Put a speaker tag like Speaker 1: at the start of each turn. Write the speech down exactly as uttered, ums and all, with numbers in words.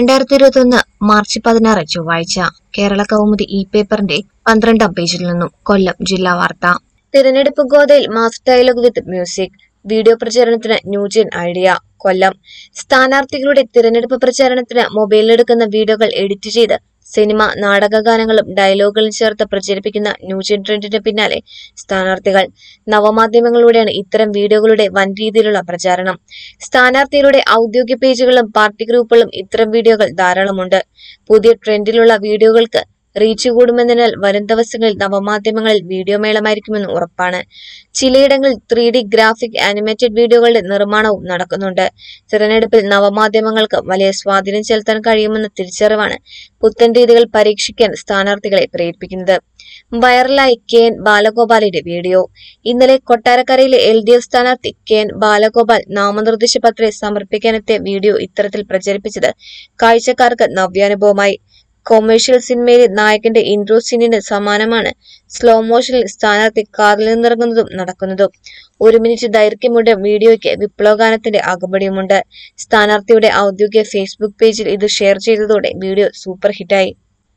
Speaker 1: രണ്ടായിരത്തി ഇരുപത്തി ഒന്ന് മാർച്ച് പതിനാറ് ചൊവ്വാഴ്ച കേരള കൗമുദി ഇ പേപ്പറിന്റെ പന്ത്രണ്ടാം പേജിൽ നിന്നും കൊല്ലം ജില്ലാ വാർത്ത. തിരഞ്ഞെടുപ്പ് ഗോതയിൽ mass dialogue with music. Video പ്രചാരണത്തിന് ന്യൂജൻ ഐഡിയ. കൊല്ലം. സ്ഥാനാർത്ഥികളുടെ തിരഞ്ഞെടുപ്പ് പ്രചാരണത്തിന് മൊബൈലിലെടുക്കുന്ന വീഡിയോകൾ എഡിറ്റ് ചെയ്ത് സിനിമ, നാടകഗാനങ്ങളും ഡയലോഗുകളും ചേർത്ത് പ്രചരിപ്പിക്കുന്ന ന്യൂജൻ ട്രെൻഡിന് പിന്നാലെ സ്ഥാനാർത്ഥികൾ. നവമാധ്യമങ്ങളിലൂടെയാണ് ഇത്തരം വീഡിയോകളുടെ വൻ രീതിയിലുള്ള പ്രചാരണം. സ്ഥാനാർത്ഥികളുടെ ഔദ്യോഗിക പേജുകളിലും പാർട്ടി ഗ്രൂപ്പുകളിലും ഇത്തരം വീഡിയോകൾ ധാരാളമുണ്ട്. പുതിയ ട്രെൻഡിലുള്ള വീഡിയോകൾക്ക് റീച്ച് കൂടുമെന്നതിനാൽ വരും ദിവസങ്ങളിൽ നവമാധ്യമങ്ങളിൽ വീഡിയോ മേളമായിരിക്കുമെന്ന് ഉറപ്പാണ്. ചിലയിടങ്ങളിൽ ത്രീ ഡി ഗ്രാഫിക് ആനിമേറ്റഡ് വീഡിയോകളുടെ നിർമ്മാണവും നടക്കുന്നുണ്ട്. തിരഞ്ഞെടുപ്പിൽ നവമാധ്യമങ്ങൾക്ക് വലിയ സ്വാധീനം ചെലുത്താൻ കഴിയുമെന്ന തിരിച്ചറിവാണ് പുത്തൻ രീതികൾ പരീക്ഷിക്കാൻ സ്ഥാനാർത്ഥികളെ പ്രേരിപ്പിക്കുന്നത്. വൈറലായി കെ എൻ ബാലഗോപാലിന്റെ വീഡിയോ. ഇന്നലെ കൊട്ടാരക്കരയിലെ എൽ ഡി എഫ് സ്ഥാനാർത്ഥി കെ എൻ ബാലഗോപാൽ നാമനിർദ്ദേശ പത്രിക സമർപ്പിക്കാനെത്തിയ വീഡിയോ ഇത്തരത്തിൽ പ്രചരിപ്പിച്ചത് കാഴ്ചക്കാർക്ക് നവ്യാനുഭവമായി. കൊമേഴ്ഷ്യൽ സിനിമയിലെ നായകന്റെ ഇൻട്രോ സീനിന് സമാനമാണ് സ്ലോ മോഷനിൽ സ്ഥാനാർത്ഥി കാറിൽ നിന്നിറങ്ങുന്നതും നടക്കുന്നതും. ഒരു മിനിറ്റ് ദൈർഘ്യമുള്ള വീഡിയോയ്ക്ക് വിപ്ലവഗാനത്തിന്റെ അകമ്പടിയുമുണ്ട്. സ്ഥാനാർത്ഥിയുടെ ഔദ്യോഗിക ഫേസ്ബുക്ക് പേജിൽ ഇത് ഷെയർ ചെയ്തതോടെ വീഡിയോ സൂപ്പർ ഹിറ്റായി.